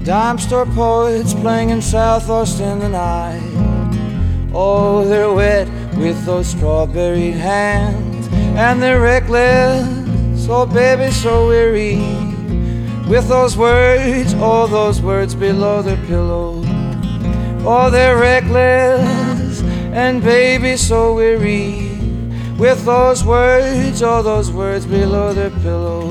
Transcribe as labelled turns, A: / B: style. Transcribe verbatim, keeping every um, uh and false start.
A: Dime store poets playing in South Austin tonight. Oh, they're wet with those strawberry hands, and they're reckless, oh baby, so weary, with those words, all those words below their pillow. Oh, they're reckless, and baby, so weary, with those words, all those words below their pillow.